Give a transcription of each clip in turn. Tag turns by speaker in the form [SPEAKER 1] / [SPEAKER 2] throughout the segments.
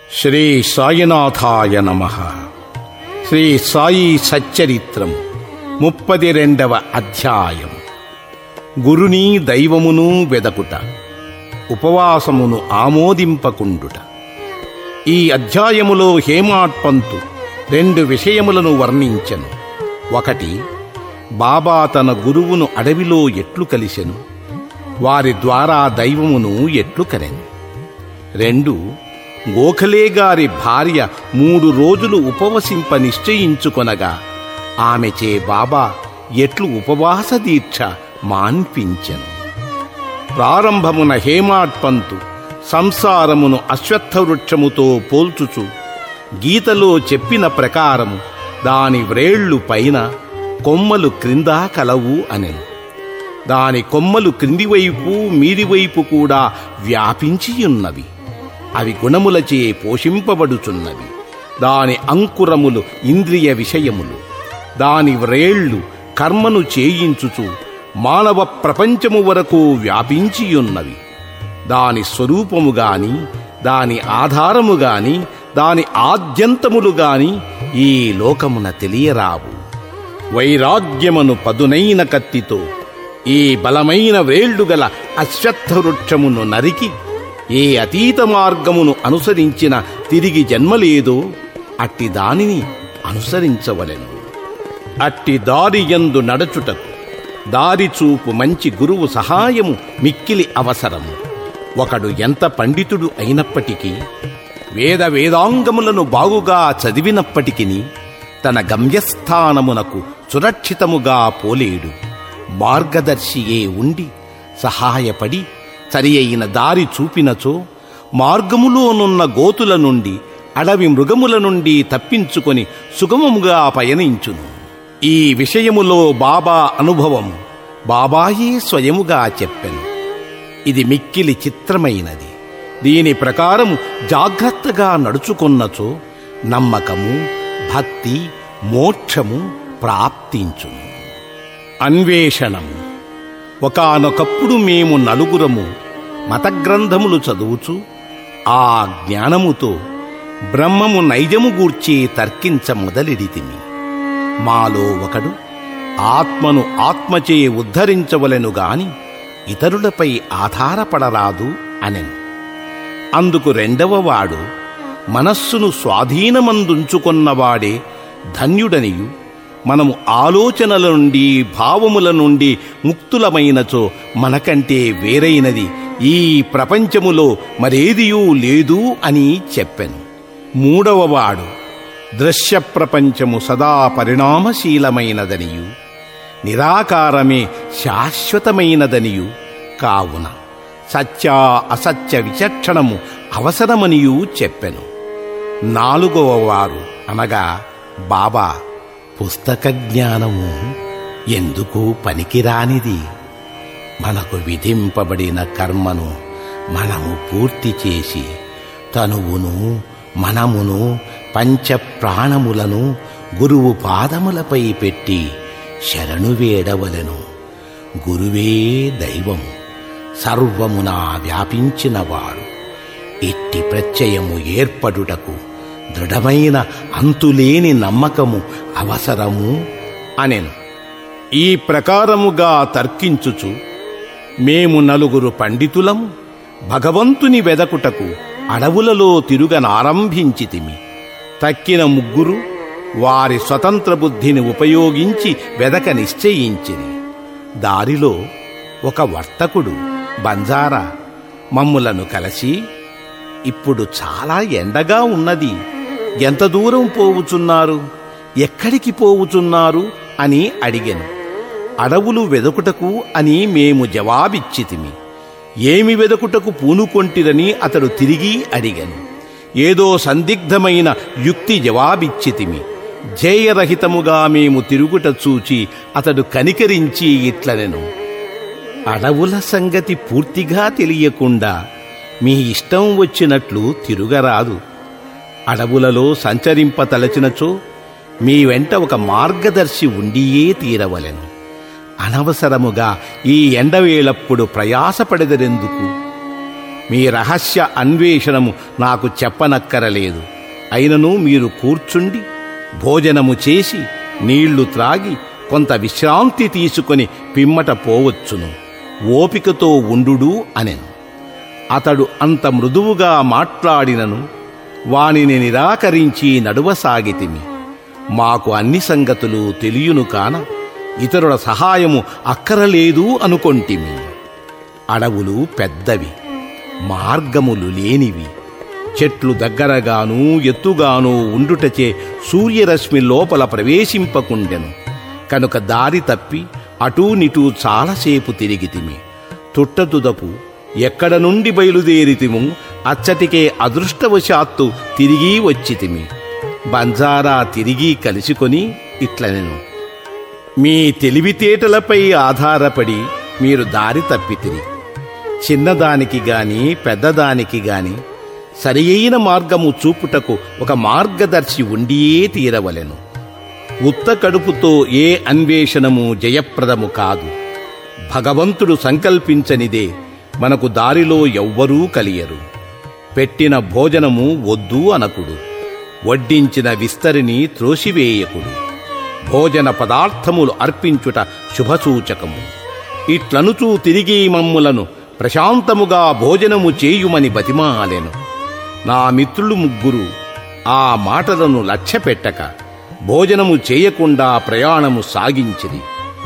[SPEAKER 1] శ్రీ సాయినాథాయ నమః. శ్రీ సాయి సచ్చరిత్రం 32వ అధ్యాయం. గురుని దైవమును వెదకుట, ఉపవాసమును ఆమోదింపకుండుట. ఈ అధ్యాయములో హేమాడ్పంతు 2 విషయములను వర్ణించెను. ఒకటి, బాబా తన గురువును అడవిలో ఎట్లు కలిసెను, వారి ద్వారా దైవమును ఎట్లు కనెను. 2, గోఖలే గారి భార్య 3 రోజులు ఉపవసింప నిశ్చయించుకొనగా ఆమెచే బాబా ఎట్లు ఉపవాస దీక్ష మాన్పించెను. ప్రారంభమున హేమాడ్పంతు సంసారమును అశ్వత్థవృక్షముతో పోల్చుచు గీతలో చెప్పిన ప్రకారము దాని వ్రేళ్లు పైన, కొమ్మలు క్రింద కలవు అనెను. దాని కొమ్మలు క్రిందివైపు మీదివైపు కూడా వ్యాపించియున్నవి. అవి గుణములచే పోషింపబడుచున్నవి. దాని అంకురములు ఇంద్రియ విషయములు. దాని వ్రేళ్లు కర్మను చేయించుచు మానవ ప్రపంచము వరకు వ్యాపించియున్నవి. దాని స్వరూపము గాని, దాని ఆధారము గాని, దాని ఆద్యంతములు గాని ఈ లోకమున తెలియరావు. వైరాగ్యమును పదునైన కత్తితో ఈ బలమైన వ్రేళ్లు గల అశ్వత్థవృక్షమును నరికి ఏ అతీత మార్గమును అనుసరించిన తిరిగి జన్మలేదో అట్టి దానిని అనుసరించవలెను. అట్టి దారి యందు నడచుటకు దారి చూపు మంచి గురువు సహాయము మిక్కిలి అవసరము. ఒకడు ఎంత పండితుడు అయినప్పటికీ, వేదాంగములను బాగుగా చదివినప్పటికీ తన గమ్యస్థానమునకు సురక్షితముగా పోలేడు. మార్గదర్శియే ఉండి సహాయపడి సరి అయిన దారి చూపినచో మార్గములోనున్న గోతుల నుండి, అడవి మృగముల నుండి తప్పించుకొని సుగమముగా పయనించును. ఈ విషయములో బాబా అనుభవం బాబాయే స్వయముగా చెప్పెను. ఇది మిక్కిలి చిత్రమైనది. దీని ప్రకారం జాగ్రత్తగా నడుచుకున్నచో నమ్మకము, భక్తి, మోక్షము ప్రాప్తించును. అన్వేషణము. ఒకానొకప్పుడు మేము నలుగురము మతగ్రంథములు చదువుచు ఆ జ్ఞానముతో బ్రహ్మము నైజము గూర్చి తర్కించ మొదలెడితిమి. మాలో ఒకడు ఆత్మను ఆత్మచే ఉద్ధరించవలెను గాని ఇతరులపై ఆధారపడరాదు అనెను. అందుకు రెండవవాడు, మనస్సును స్వాధీనమందుంచుకొన్నవాడే ధన్యుడనియు, మనము ఆలోచనల నుండి, భావముల నుండి ముక్తులమైనచో మనకంటే వేరైనది ఈ ప్రపంచములో మరేదియూ లేదు అని చెప్పెను. మూడవవాడు, దృశ్య ప్రపంచము సదా పరిణామశీలమైనదనియు, నిరాకారమే శాశ్వతమైనదనియు, కావున సత్య అసత్య విచక్షణము అవసరమనియూ చెప్పెను. నాలుగవవారు అనగా బాబా, పుస్తక జ్ఞానము ఎందుకు పనికిరానిది. మనకు విధింపబడిన కర్మను మనము పూర్తి చేసి తనువును, మనమును, పంచప్రాణములను గురువు పాదములపై పెట్టి శరణు వేడవలెను. గురువే దైవము, సర్వమునా వ్యాపించినవాడు. ఇట్టి ప్రత్యయము ఏర్పడుటకు దృఢమైన అంతులేని నమ్మకము అవసరము అనెను. ఈ ప్రకారముగా తర్కించుచు మేము నలుగురు పండితులము భగవంతుని వెదకుటకు అడవులలో తిరుగనారంభించితిమి. తక్కిన 3 వారి స్వతంత్ర బుద్ధిని ఉపయోగించి వెదక నిశ్చయించిరి. దారిలో ఒక వర్తకుడు బంజారా మమ్ములను కలసి, ఇప్పుడు చాలా ఎండగా ఉన్నది, ఎంత దూరం పోవుచున్నారు, ఎక్కడికి పోవుచున్నారు అని అడిగెను. అడవులు వెదకుటకు అని మేము జవాబిచ్చితిమి. ఏమి వెదకుటకు పూనుకొంటిరని అతడు తిరిగి అడిగెను. ఏదో సందిగ్ధమైన యుక్తి జవాబిచ్చితిమి. ధ్యేయరహితముగా మేము తిరుగుట చూచి అతడు కనికరించి ఇట్లనెను, అడవుల సంగతి పూర్తిగా తెలియకుండా మీ ఇష్టం వచ్చినట్లు తిరుగరాదు. అడవులలో సంచరింపతలచినచో మీ వెంట ఒక మార్గదర్శి ఉండియే తీరవలెను. అనవసరముగా ఈ ఎండవేళప్పుడు ప్రయాసపడెదరెందుకు? మీ రహస్య అన్వేషణము నాకు చెప్పనక్కరలేదు. అయినను మీరు కూర్చుండి భోజనము చేసి నీళ్లు త్రాగి కొంత విశ్రాంతి తీసుకొని పిమ్మట పోవచ్చును. ఓపికతో ఉండుడు అనెను. అతడు అంత మృదువుగా మాట్లాడినను వానిని నిరాకరించి నడువసాగితిమి. మాకు అన్ని సంగతులు తెలియను కాన ఇతరుల సహాయము అక్కరలేదు అనుకొంటిమి. అడవులు పెద్దవి, మార్గములు లేనివి, చెట్లు దగ్గరగానూ ఎత్తుగానూ ఉండుటచే సూర్యరశ్మి లోపల ప్రవేశింపకుండెను. కనుక దారి తప్పి అటూనిటూ చాలాసేపు తిరిగితిమి. తుట్టతుదకు ఎక్కడ నుండి బయలుదేరితిము అచ్చటికే అదృష్టవశాత్తు తిరిగి వచ్చితిమి. బంజారా తిరిగి కలుసుకొని ఇట్లనెను: మీ తెలివితేటలపై ఆధారపడి మీరు దారి తప్పితిరి. చిన్నదానికి గాని పెద్దదానికి గాని సరి అయిన మార్గము చూపుటకు ఒక మార్గదర్శి ఉండియే తీరవలెను. ఉత్త కడుపుతో ఏ అన్వేషణము జయప్రదము కాదు. భగవంతుడు సంకల్పించనిదే మనకు దారిలో ఎవ్వరూ కలియరు. పెట్టిన భోజనము వద్దు అనకుడు, వడ్డించిన విస్తరిని త్రోసివేయకుడు. భోజన పదార్థములు అర్పించుట శుభసూచకము. ఇట్లనుచూ తిరిగి మమ్ములను ప్రశాంతముగా భోజనము చేయుమని బతిమాలెను. నా మిత్రులు ముగ్గురు ఆ మాటలను లక్ష్యపెట్టక భోజనము చేయకుండా ప్రయాణము సాగించిరి.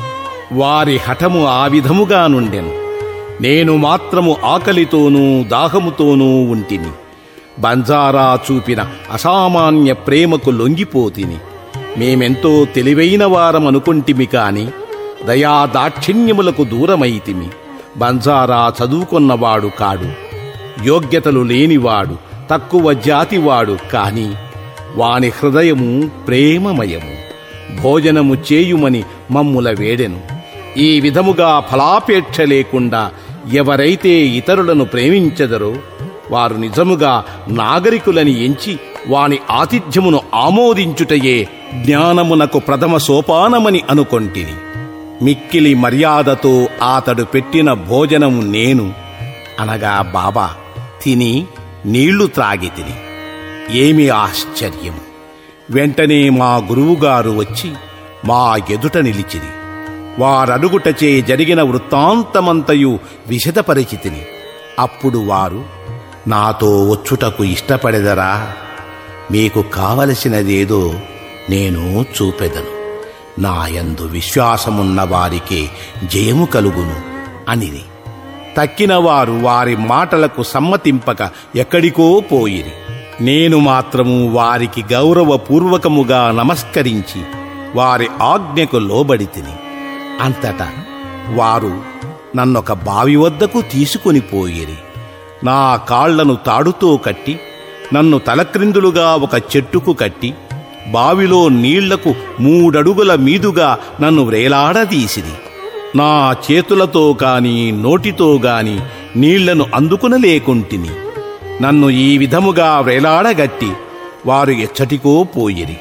[SPEAKER 1] వారి హఠము ఆ విధముగా నుండెను. నేను మాత్రము ఆకలితోనూ దాహముతోనూ ఉంటిని. బంజారా చూపిన అసామాన్య ప్రేమకు లొంగిపోతిని. మేమెంతో తెలివైన వారమనుకొంటిమి కాని దయా దాక్షిణ్యములకు దూరమైతిమి. బంజారా చదువుకొన్నవాడు కాడు, యోగ్యతలు లేనివాడు, తక్కువ జాతివాడు కాని వాని హృదయము ప్రేమమయము. భోజనము చేయుమని మమ్ముల వేడెను. ఈ విధముగా ఫలాపేక్ష లేకుండా ఎవరైతే ఇతరులను ప్రేమించెదరో వారు నిజముగా నాగరికులని ఎంచి వాని ఆతిథ్యమును ఆమోదించుటయే జ్ఞానమునకు ప్రథమ సోపానమని అనుకొంటిని. మిక్కిలి మర్యాదతో అతడు పెట్టిన భోజనము నేను, అనగా బాబా, తిని నీళ్లు త్రాగితిని. ఏమి ఆశ్చర్యము! వెంటనే మా గురువుగారు వచ్చి మా ఎదుట నిలిచిరి. వారడుగుటచే జరిగిన వృత్తాంతమంతయు విశదపరిచితిని. అప్పుడు వారు, నాతో వచ్చుటకు ఇష్టపడెదరా? మీకు కావలసినదేదో నేను చూపెదను. నాయందు విశ్వాసమున్న వారికే జయము కలుగును అనిది. తక్కిన వారు వారి మాటలకు సమ్మతింపక ఎక్కడికో పోయిరి. నేను మాత్రము వారికి గౌరవపూర్వకముగా నమస్కరించి వారి ఆజ్ఞకు లోబడితిని. అంతటా వారు నన్నొక బావి వద్దకు తీసుకొని పోయిరి. నా కాళ్లను తాడుతో కట్టి నన్ను తలక్రిందులుగా ఒక చెట్టుకు కట్టి బావిలో నీళ్లకు 3 అడుగుల మీదుగా నన్ను వ్రేలాడదీసిరి. నా చేతులతో గాని నోటితో గాని నీళ్లను అందుకునలేకుంటిని. నన్ను ఈ విధముగా వ్రేలాడగట్టి వారు ఎచ్చటికో పోయిరి.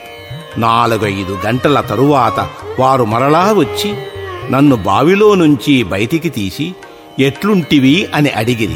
[SPEAKER 1] 4-5 గంటల తరువాత వారు మరలా వచ్చి నన్ను బావిలో నుంచి బయటికి తీసి ఎట్లుంటివి అని అడిగిరి.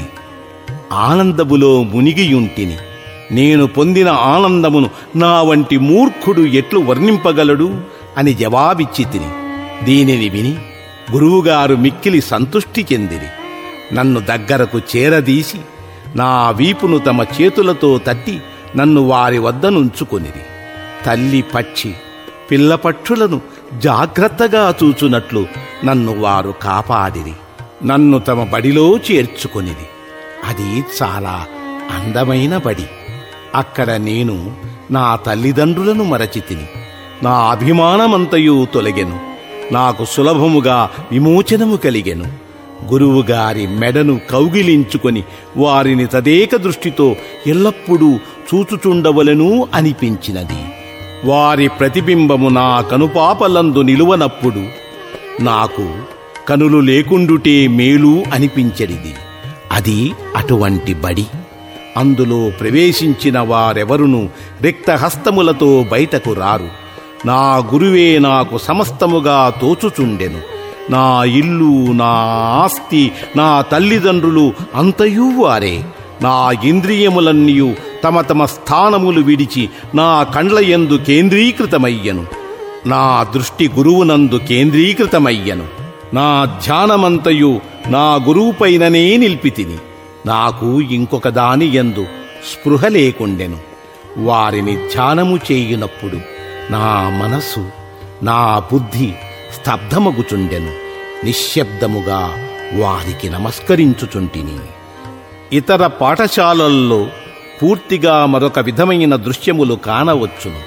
[SPEAKER 1] ఆనందములో మునిగియుంటిని. నేను పొందిన ఆనందమును నా వంటి మూర్ఖుడు ఎట్లు వర్ణింపగలడు అని జవాబిచ్చితిని. దీనిని విని గురువుగారు మిక్కిలి సంతుష్టి చెందిరి. నన్ను దగ్గరకు చేరదీసి నా వీపును తమ చేతులతో తట్టి నన్ను వారి వద్ద నుంచుకొనిరి. తల్లి పక్షి పిల్లపక్షులను జాగ్రత్తగా చూచునట్లు నన్ను వారు కాపాడిరి. నన్ను తమ బడిలో చేర్చుకొనిది. అది చాలా అందమైన బడి. అక్కడ నేను నా తల్లిదండ్రులను మరచితిని. నా అభిమానమంతయు తొలగెను. నాకు సులభముగా విమోచనము కలిగెను. గురువుగారి మెడను కౌగిలించుకొని వారిని తదేక దృష్టితో ఎల్లప్పుడూ చూచుచుండవలెను అనిపించినది. వారి ప్రతిబింబము నా కనుపాపలందు నిలువనప్పుడు నాకు కనులు లేకుండుటే మేలు అనిపించెడిది. అది అటువంటి బడి. అందులో ప్రవేశించిన వారెవరునూ రిక్తహస్తములతో బయటకు రారు. నా గురువే నాకు సమస్తముగా తోచుచుండెను. నా ఇల్లు, నా ఆస్తి, నా తల్లిదండ్రులు అంతయూ వారే. నా ఇంద్రియములన్నీయు తమ తమ స్థానములు విడిచి నా కండ్లయందు కేంద్రీకృతమయ్యను. నా దృష్టి గురువునందు కేంద్రీకృతమయ్యను. నా ధ్యానమంతయు నా గురువుపైననే నిలిపితిని. నాకు ఇంకొక దాని యందు స్పృహ లేకుండెను. వారిని ధ్యానము చేయునప్పుడు నా మనసు, నా బుద్ధి స్తబ్ధమగుచుండెను. నిశ్శబ్దముగా వారికి నమస్కరించుచుంటిని. ఇతర పాఠశాలల్లో పూర్తిగా మరొక విధమైన దృశ్యములు కానవచ్చును.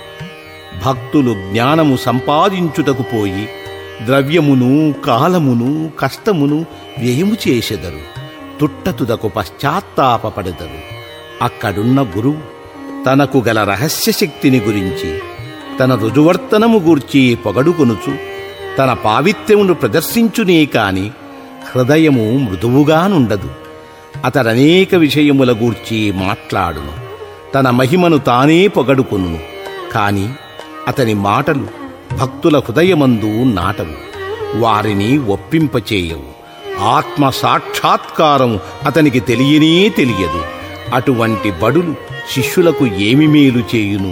[SPEAKER 1] భక్తులు జ్ఞానము సంపాదించుటకు పోయి ద్రవ్యమును, కాలమును, కష్టమును వ్యయము చేసెదరు. తుట్టతుదకు పశ్చాత్తాపపడెదరు. అక్కడున్న గురువు తనకు గల రహస్య శక్తిని గురించి, తన రుజువర్తనము గూర్చి పొగడుకొనుచు తన పావిత్ర్యమును ప్రదర్శించునే కాని హృదయము మృదువుగానుండదు. అతడనేక విషయముల గూర్చి మాట్లాడును. తన మహిమను తానే పొగడుకొనును. కాని అతని మాటలు భక్తుల హృదయమందు నాటవు, వారిని ఒప్పింపచేయవు. ఆత్మ సాక్షాత్కారం అతనికి తెలియనే తెలియదు. అటువంటి బడులు శిష్యులకు ఏమి మేలు చేయును?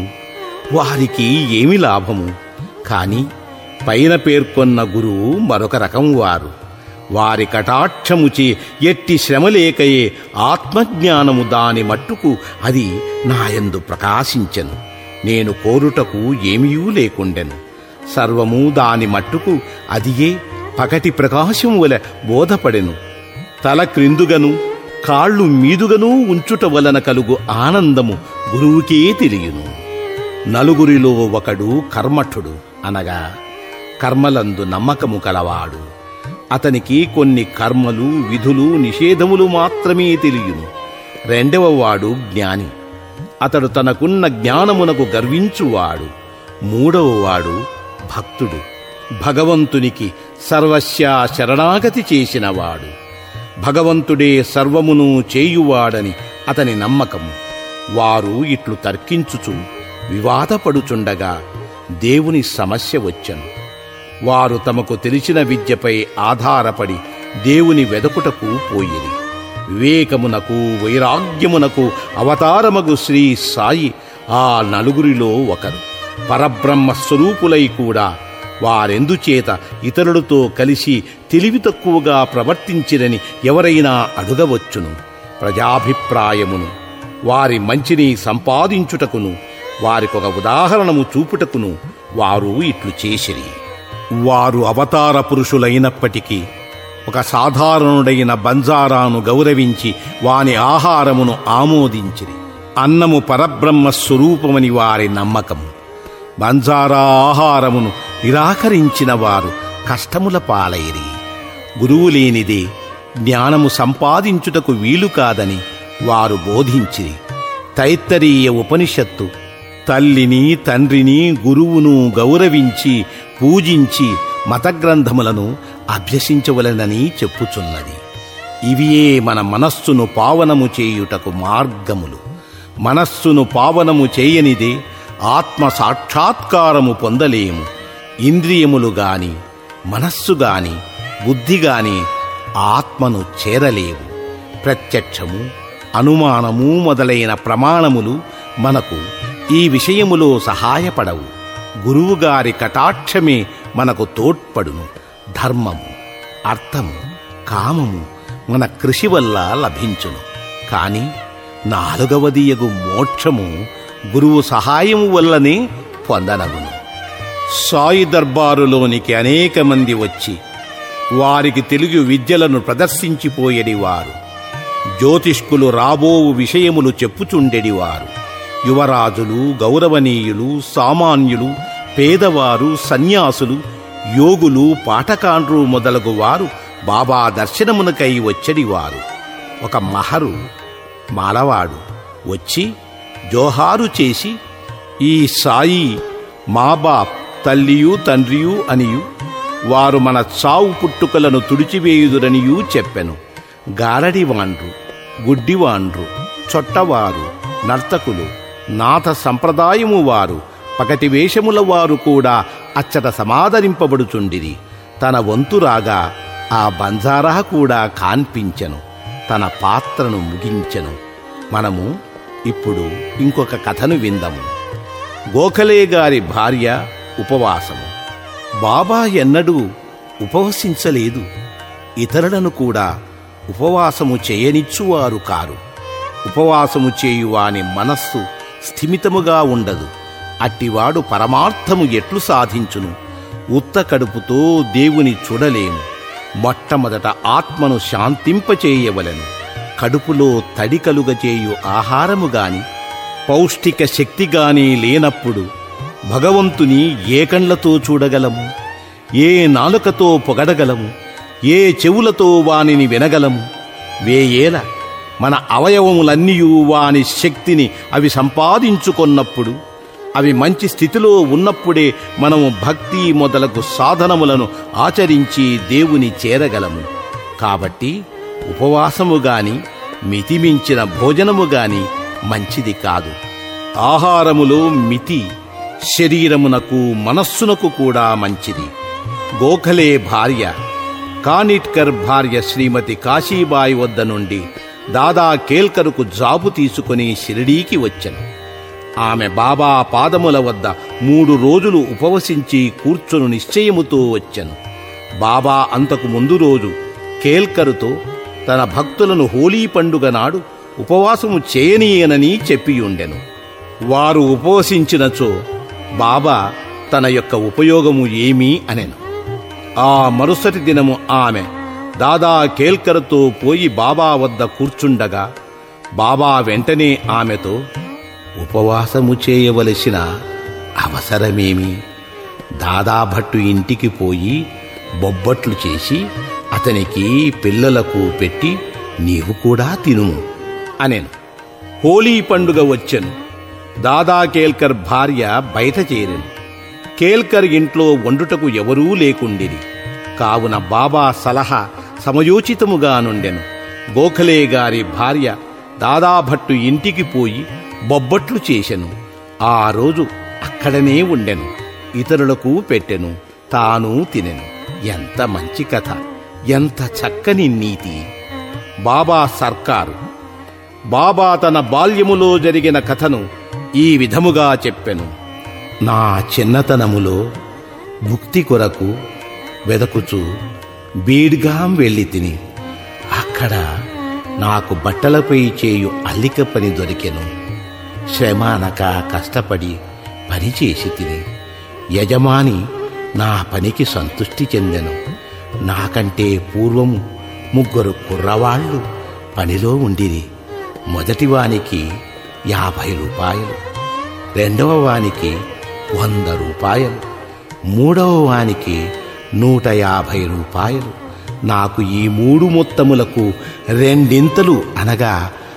[SPEAKER 1] వారికి ఏమి లాభము? కాని పైన పేర్కొన్న గురువు మరొక రకం వారు. వారి కటాక్షముచే ఎట్టి శ్రమలేకయే ఆత్మజ్ఞానము దాని మట్టుకు అది నాయందు ప్రకాశించెను. నేను కోరుటకు ఏమీయూ లేకుండెను. సర్వము దాని మట్టుకు అదియే పగటి ప్రకాశం వలె బోధపడెను. తల క్రిందుగను కాళ్ళు మీదుగనూ ఉంచుట వలన కలుగు ఆనందము గురువుకే తెలియను. నలుగురిలో ఒకడు కర్మఠుడు, అనగా కర్మలందు నమ్మకము కలవాడు. అతనికి కొన్ని కర్మలు, విధులు, నిషేధములు మాత్రమే తెలియను. రెండవ వాడు జ్ఞాని. అతడు తనకున్న జ్ఞానమునకు గర్వించువాడు. మూడవ వాడు భక్తుడు. భగవంతునికి సర్వస్యా శరణాగతి చేసినవాడు. భగవంతుడే సర్వమును చేయువాడని అతని నమ్మకము. వారు ఇట్లు తర్కించుచు వివాదపడుచుండగా దేవుని సమస్య వచ్చెను. వారు తమకు తెలిసిన విద్యపై ఆధారపడి దేవుని వెదకుటకు పోయిరి. వివేకమునకు, వైరాగ్యమునకు అవతారమగు శ్రీ సాయి ఆ నలుగురిలో ఒకరు. పరబ్రహ్మ స్వరూపులై కూడా వారెందుచేత ఇతరులతో కలిసి తెలివి తక్కువగా ప్రవర్తించిరని ఎవరైనా అడుగవచ్చును. ప్రజాభిప్రాయమును, వారి మంచిని సంపాదించుటకును, వారికొక ఉదాహరణము చూపుటకును వారు ఇట్లు చేసిరి. వారు అవతార పురుషులైనప్పటికీ ఒక సాధారణుడైన బంజారాను గౌరవించి వాని ఆహారమును ఆమోదించిరి. అన్నము పరబ్రహ్మ స్వరూపమని వారి నమ్మకము. బంజారా ఆహారమును నిరాకరించిన వారు కష్టముల పాలైరి. గురువు లేనిదే జ్ఞానము సంపాదించుటకు వీలు కాదని వారు బోధించిరి. తైత్తరీయ ఉపనిషత్తు తల్లిని, తండ్రిని, గురువును గౌరవించి పూజించి మతగ్రంథములను అభ్యసించవలెనని చెప్పుచున్నది. ఇవియే మన మనస్సును పావనము చేయుటకు మార్గములు. మనస్సును పావనము చేయనిదే ఆత్మ సాక్షాత్కారము పొందలేము. ఇంద్రియములు గాని, మనస్సు గాని, బుద్ధి గాని ఆత్మను చేరలేవు. ప్రత్యక్షము, అనుమానము మొదలైన ప్రమాణములు మనకు ఈ విషయములో సహాయపడవు. గురువుగారి కటాక్షమే మనకు తోడ్పడును. ధర్మము, అర్థము, కామము మన కృషి వల్ల లభించును. కాని నాలుగవదియగు మోక్షము గురువు సహాయము వల్లనే పొందనగును. సాయి దర్బారులోనికి అనేక మంది వచ్చి వారికి తెలుగు విద్యలను ప్రదర్శించిపోయేడివారు. జ్యోతిష్కులు రాబోవు విషయములు చెప్పుచుండెడివారు. యువరాజులు, గౌరవనీయులు, సామాన్యులు, పేదవారు, సన్యాసులు, యోగులు, పాఠకాండ్రు మొదలగు వారు బాబా దర్శనమునకై వచ్చడివారు. ఒక మహరు మాలవాడు వచ్చి జోహారు చేసి, ఈ సాయి మా బాప్, తల్లియు తండ్రియు అనియు వారు మన చావు పుట్టుకలను తుడిచివేయుదురనియూ చెప్పెను. గారడివాండ్రు, గుడ్డివాండ్రు, చొట్టవారు, నర్తకులు, నాథ సంప్రదాయము వారు, పగటి వేషముల వారు కూడా అచ్చట సమాదరింపబడుచుండిరి. తన వంతురాగా ఆ బంజారా కూడా కాన్పించెను. తన పాత్రను ముగించెను. మనము ఇప్పుడు ఇంకొక కథను విందాము. గోఖలే గారి భార్య ఉపవాసము. బాబా ఎన్నడూ ఉపవసించలేదు. ఇతరులను కూడా ఉపవాసము చేయనిచ్చువారు కారు. ఉపవాసము చేయువాని మనస్సు స్థిమితముగా ఉండదు. అట్టివాడు పరమార్థము ఎట్లు సాధించును? ఉత్త కడుపుతో దేవుని చూడలేము. మొట్టమొదట ఆత్మను శాంతింపచేయవలెను. కడుపులో తడి కలుగచేయు ఆహారము గాని పౌష్టిక శక్తిగాని లేనప్పుడు భగవంతుని ఏ కండ్లతో చూడగలము? ఏ నాలుకతో పొగడగలము? ఏ చెవులతో వానిని వినగలము? వేయేల మన అవయవములన్నీయూ వాని శక్తిని అవి సంపాదించుకొన్నప్పుడు, అవి మంచి స్థితిలో ఉన్నప్పుడే మనము భక్తి మొదలగు సాధనములను ఆచరించి దేవుని చేరగలము. కాబట్టి ఉపవాసము గాని మితిమించిన భోజనము గాని మంచిది కాదు. ఆహారములో మితి శరీరమునకు మనస్సునకు కూడా మంచిది. గోఖలే భార్య కానిట్కర్ భార్య శ్రీమతి కాశీబాయి వద్ద నుండి దాదా కేల్కరుకు జాబు తీసుకుని షిరిడీకి వచ్చెను. ఆమె బాబా పాదముల వద్ద 3 రోజులు ఉపవసించి కూర్చొని నిశ్చయముతో వచ్చెను. బాబా అంతకు ముందు రోజు కేల్కరుతో తన భక్తులను హోలీ పండుగ నాడు ఉపవాసము చేయనీయనని చెప్పియుండెను. వారు ఉపవసించినచో బాబా తన యొక్క ఉపయోగము ఏమీ అనెను. ఆ మరుసటి దినము ఆమె దాదా కేల్కర్తో పోయి బాబా వద్ద కూర్చుండగా బాబా వెంటనే ఆమెతో, ఉపవాసము చేయవలసిన అవసరమేమి? దాదాభట్టు ఇంటికి పోయి బొబ్బట్లు చేసి అతనికి పిల్లలకు పెట్టి నీవు కూడా తినుము అనెను. హోలీ పండుగ వచ్చెను. దాదా కేల్కర్ భార్య బయట చేరెను. కేల్కర్ ఇంట్లో వండుటకు ఎవరూ లేకుండిరి. కావున బాబా సలహా సమయోచితముగా నుండెను. గోఖలే గారి భార్య దాదాభట్టు ఇంటికి పోయి బొబ్బట్లు చేసెను. ఆ రోజు అక్కడనే ఉండెను. ఇతరులకు పెట్టెను, తాను తినెను. ఎంత మంచి కథ! ఎంత చక్కని నీతి! బాబా సర్కారు. బాబా తన బాల్యములో జరిగిన కథను ఈ విధముగా చెప్పెను. నా చిన్నతనములో ముక్తి కొరకు వెదకుచూ బీడ్గాం వెళ్ళి తిని, అక్కడ నాకు బట్టలపై చేయు అల్లిక పని దొరికెను. శ్రమ అనక కష్టపడి పని చేసి తిని యజమాని నా పనికి సంతృష్టి చెందెను. నాకంటే పూర్వము 3 కుర్రవాళ్లు పనిలో ఉండిరి. మొదటివానికి 50 రూపాయలు, రెండవ వానికి 100 రూపాయలు, మూడవ వానికి 150 రూపాయలు. నాకు ఈ 3 మొత్తములకు 2 అనగా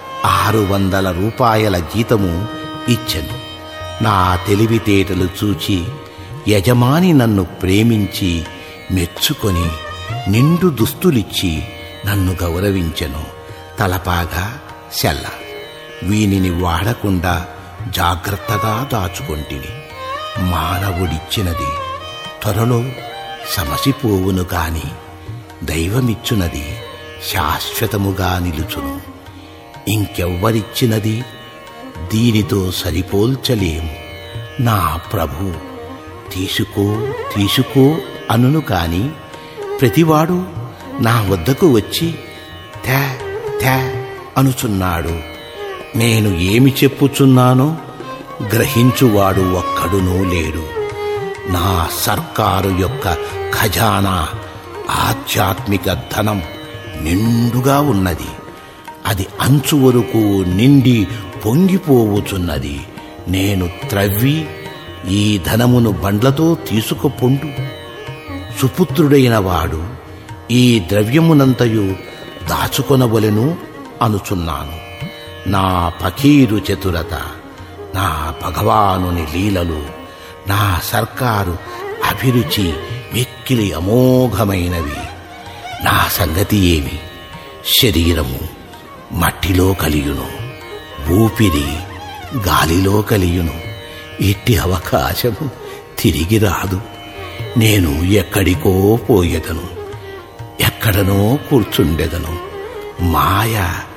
[SPEAKER 1] 600 రూపాయల జీతము ఇచ్చెను. నా తెలివితేటలు చూచి యజమాని నన్ను ప్రేమించి మెచ్చుకొని నిండు దుస్తులిచ్చి నన్ను గౌరవించెను. తలపాగా, సెల్ల వీనిని వాడకుండా జాగ్రత్తగా దాచుకొంటిని. మానవుడిచ్చినది త్వరలో సమసిపోవును కాని దైవమిచ్చునది శాశ్వతముగా నిలుచును. ఇంకెవ్వరిచ్చినది దీనితో సరిపోల్చలేము. నా ప్రభు తీసుకో తీసుకో అనును కాని ప్రతివాడు నా వద్దకు వచ్చి థా థా అనుచున్నాడు. నేను ఏమి చెప్పుచున్నానో గ్రహించువాడు ఒక్కడునూ లేడు. నా సర్కారు యొక్క ఖజానా ఆధ్యాత్మిక ధనం నిండుగా ఉన్నది. అది అంచు వరకు నిండి పొంగిపోవుచున్నది. నేను త్రవ్వి ఈ ధనమును బండ్లతో తీసుకుపొండు. సుపుత్రుడైన వాడు ఈ ద్రవ్యమునంతయు దాచుకొనవలెను అనుచున్నాను. నా ఫకీరు చతురత, నా భగవానుని లీలలు, నా సర్కారు అభిరుచి మిక్కిలి అమోఘమైనవి. నా సంగతి ఏమి? శరీరము మట్టిలో కలియును, ఊపిరి గాలిలో కలియును. ఇట్టి అవకాశము తిరిగి రాదు. నేను ఎక్కడికో పోయేదను, ఎక్కడనో కూర్చుండెదను. మాయ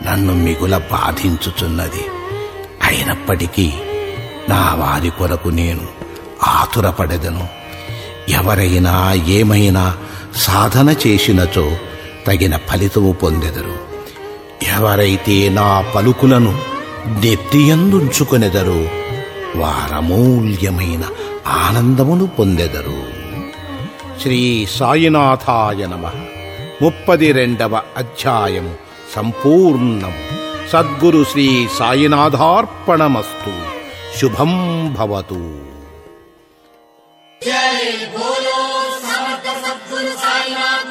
[SPEAKER 1] నన్ను మిగుల బాధించుచున్నది. అయినప్పటికీ నా వారి కొరకు నేను ఆతురపడెదను. ఎవరైనా ఏమైనా సాధన చేసినచో తగిన ఫలితము పొందెదరు. ఎవరైతే నా పలుకులను నెత్తియందుంచుకొనెదరో వారమూల్యమైన ఆనందమును పొందెదరు. శ్రీ సాయినాథాయ నమః. 32వ అధ్యాయము సంపూర్ణం. సద్గురు శ్రీ సాయినాథార్పణమస్తు. శుభం భవతు.
[SPEAKER 2] జై బోలో సమర్థ సద్గురు సాయినాథ